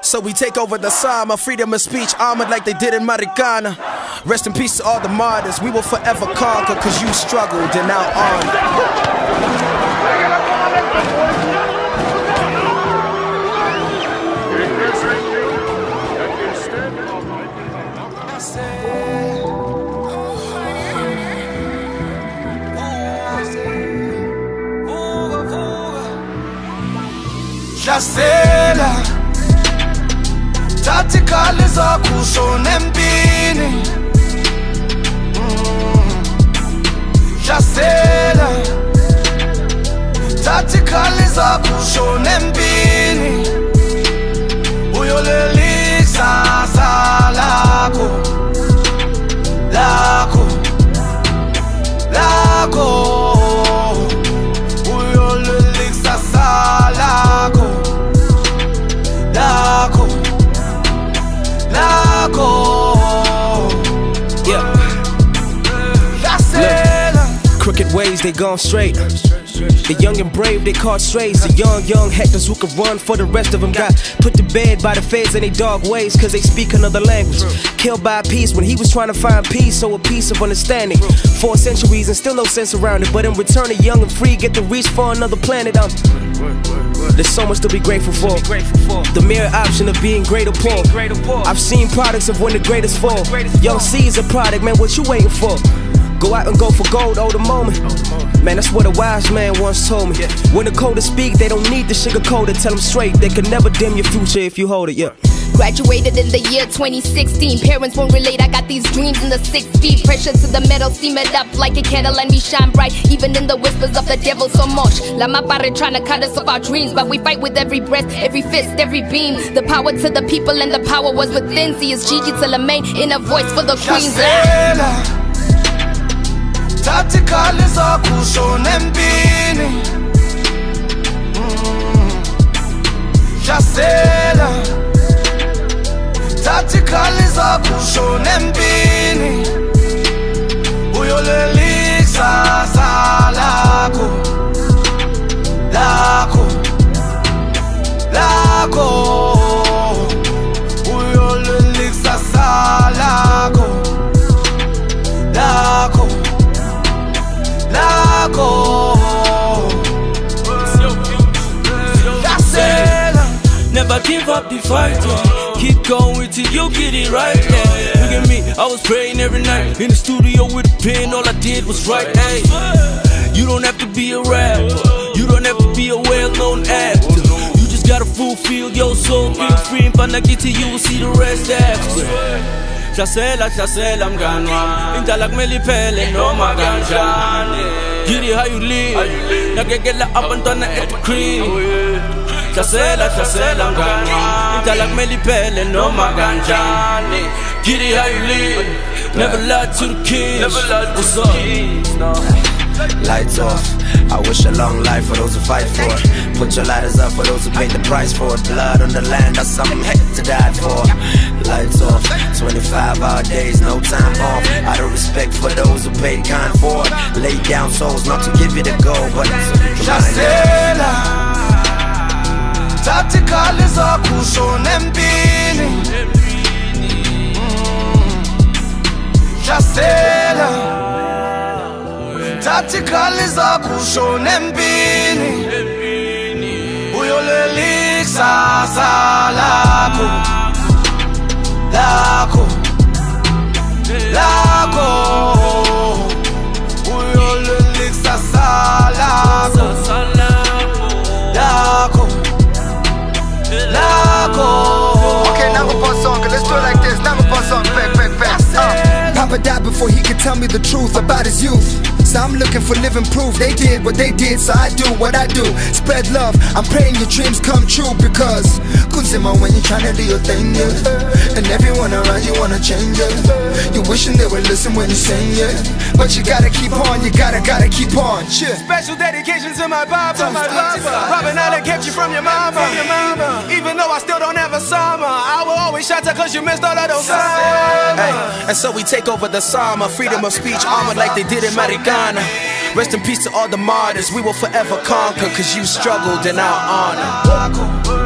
So we take over the Sama, freedom of speech armored like they did in Marikana. Rest in peace to all the martyrs, we will forever conquer, cause you struggled and now on. Hlasela thatha ikhali zakho ushone empini Hlasela thatha ikhali zakho ushone empini Uyolelisa lakho lakho lakho Crooked ways, they gone straight. The young and brave, they caught strays. The young hectors who could run for the rest of them got put to bed by the feds in they dog ways, cause they speak another language. Killed by peace when he was trying to find peace, so a piece of understanding. 4 centuries and still no sense around it, but in return the young and free get to reach for another planet. There's so much to be grateful for. The mere option of being great or poor. I've seen products of when the greatest fall. Young C is a product, man, what you waiting for? Go out and go for gold, oh the moment. Man, that's what a wise man once told me. When the coders speak, they don't need the sugarcoat to tell them straight. They can never dim your future if you hold it, yeah. Graduated in the year 2016. Parents won't relate, I got these dreams in the 6 feet. Pressure to the metal, steam it up like a candle and we shine bright. Even in the whispers of the devil so much. La Mapare trying to cut us off our dreams, but we fight with every breath, every fist, every beam. The power to the people and the power was within. See, it's Gigi to Lamaine in a voice for the queens. Thatha ikhali zakho ushone empini Hlasela thatha ikhali zakho ushone empini Uyolelisa lakho lakho lakho Uyolelisa lakho lakho Never give up the fight, yeah. Keep going till you get it right, yeah. Look at me, I was praying every night in the studio with a pen, all I did was write, hey. You don't have to be a rapper, you don't have to be a well-known actor. You just gotta fulfill your soul, feel free, and I get to you will see the rest after. Hlasela mngani wami, indala kumele iphele noma kanjani. Get it how you live, nakekela abantwana at the crib. Hlasela mngani wami, indala kumele iphele noma kanjani. Get it how you live, never lie to the kids. What's up? Lights off, I wish a long life for those who fight for it. Put your lighters up for those who paid the price for it. Blood on the land, that's something heck to die for. Lights off, 25-hour days, no time off. Out of respect for those who paid kind for it. Lay down souls, not to give you the gold, but Hlasela thatha ikhali zakho ushone empini Hlasela thatha ikhali zakho ushone empini Uyolelisa lakho lakho lakho Uyolelisa lakho lakho lakho. Okay, now we're on song, let's do it like this. Now we're on song, back. Papa died before he could tell me the truth about his youth. So I'm looking for living proof. They did what they did, so I do what I do. Spread love, I'm praying your dreams come true. Because Kunzima, when you're trying to do your thing, yeah, and everyone around you wanna change it, you're wishing they would listen when you sing, yeah. But you gotta keep on, you gotta keep on, yeah. Special dedication to my papa, Robin, I kept you from your mama. Even though I still don't have a summer, I will always shout out cause you missed all of those summers. Hey, and so we take over the Sama, freedom of speech armored like they did in Marikana. Rest in peace to all the martyrs, we will forever conquer, cause you struggled in our honor.